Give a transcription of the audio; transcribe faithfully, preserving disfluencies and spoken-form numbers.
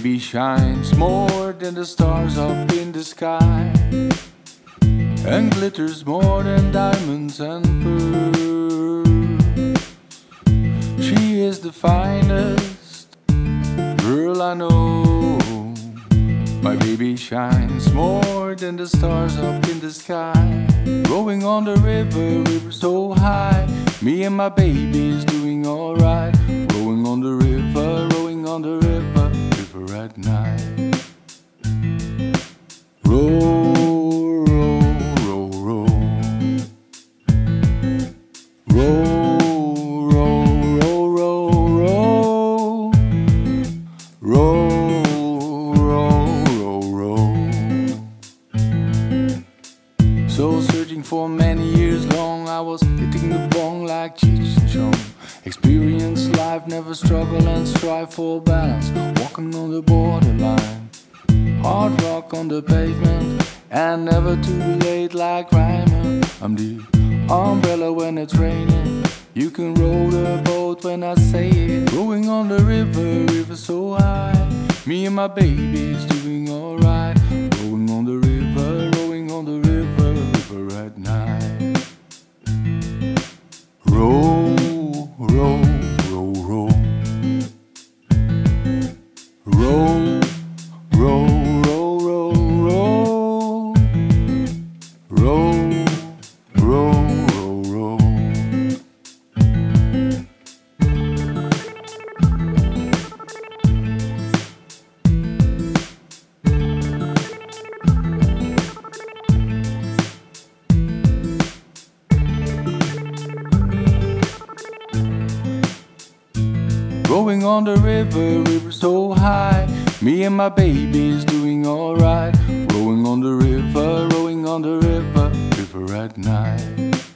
baby shines more than the stars up in the sky, and glitters more than diamonds and pearls. She is the finest girl I know. My baby shines more than the stars up in the sky, rowing on the river, river so high. Me and my baby's doing alright, rowing on the river, rowing on the river, river at night. Row, row, row, row. Row, row, row, row, row. Row, row, row, row. So searching for many years long, I was hitting the bong like Cheech and Chong. Experience life, never struggle and strive for balance, walking on the borderline. Hard rock on the pavement, and never too late like Ryman. I'm the umbrella when it's raining, you can row the boat when I say it. Rowing on the river, river so high. Me and my baby's doing alright, rowing on the river, rowing on the river, river at night. Row, row, row, row. Row, row, row, row, row. Row, row, row, row. Rowing on the river, river so high. Me and my baby's doing alright, rowing on the river, rowing on the river, river at night.